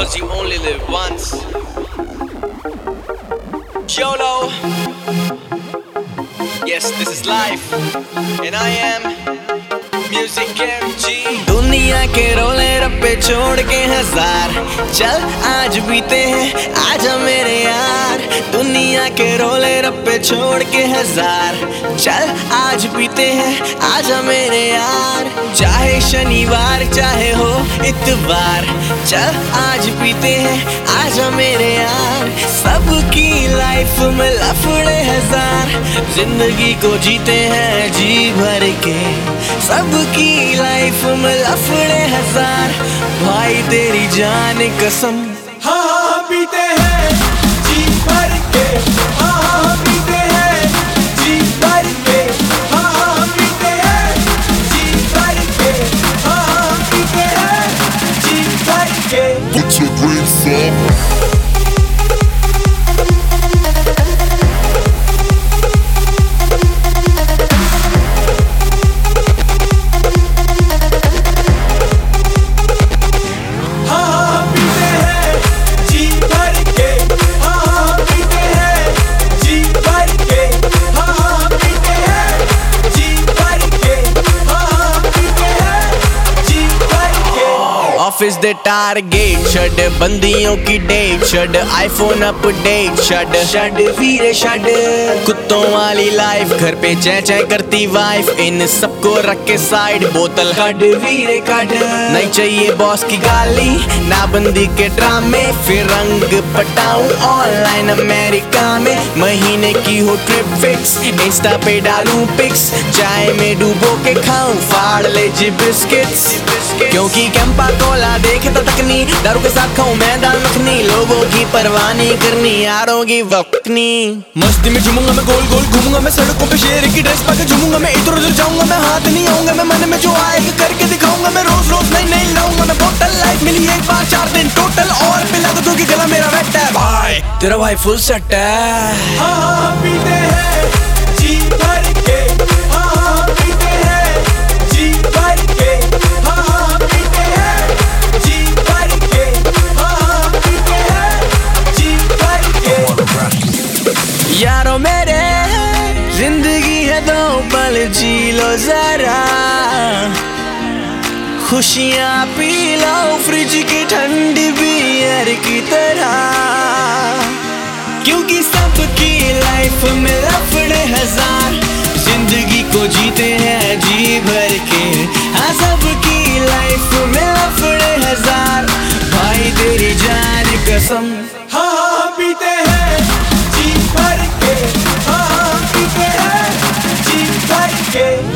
'cause you only live once. YOLO. Yes, this is life, and I am Music MG. दुनिया के रोले रप्पे छोड़ के हजार, चल आज बीते हैं आजा मेरे यार। दुनिया के रोले रप्पे छोड़ के हजार, चल आज बीते हैं आजा मेरे यार। चाहे शनिवार चाहे हो इतवार, चल आज बीते हैं आजा मेरे यार। सबकी लाइफ में लफड़े हजार, जिंदगी को जीते हैं जी भर के। सबकी लाइफ में लफड़े हजार, भाई तेरी जान कसम। हाँ हाँ पीते हैं जी भर के, हाँ हाँ पीते हैं जी भर के, हाँ हाँ पीते हैं जी भर के, हाँ हाँ पीते हैं जी भर के। Put your drinks up. Office दे टारगेट छड़, बंदियों की डेट छड़, आईफोन अपडेट छड़ वीरे छड़। कुत्तों वाली लाइफ, घर पे चै चै करती वाइफ, इन सबको रख के साइड, बोतल कड वीरे कड। नहीं चाहिए बॉस की गाली, ना बंदी के ड्रामे, फिर रंग पटाऊं ऑनलाइन अमेरिका में। महीने की हो ट्रिप फिक्स, इंस्टा पे डालूं पिक्स, चाय में डूबो के खाऊं फाड़ ले जी बिस्किट्स। क्योंकि कैंपा कोला देखता तकनी, दारू के साथ खाऊं मैं दाल मखनी। लोगों की परवाह नहीं करनी, यारों की वक्नी। मस्ती में झूमूंगा मैं, गोल गोल घूमूंगा मैं, सड़कों पे शेर की ड्रेस पाके झूमूंगा मैं। इधर उधर जाऊंगा मैं, हाथ नहीं आऊंगा मैं, मन में जो आएगा करके दिखाऊंगा मैं। रोज रोज नहीं लाऊंगा मैं बोतल, लाइफ मिली एक बार 4 दिन टोटल, और पिला दो क्योंकि गला मेरा वेट है। भाई तेरा भाई फुल सेट है। हाँ हाँ पीते हैं जी भर के, हाँ हाँ पीते हैं जी भर के, हाँ हाँ पीते हैं जी भर के, हाँ हाँ पीते हैं जी भर के। यारों मेरे जिंदगी है दो पल जी लो जरा, खुशियाँ पी लो फ्रिज की ठंडी बियर की तरह। क्योंकि सबकी लाइफ में लफड़े हजार, जिंदगी को जीते हैं जी भर के। हाँ सबकी लाइफ में लफड़े हजार, भाई तेरी जान कसम। हाँ हाँ पीते हैं जी भर के, हाँ हाँ पीते हैं जी भर के।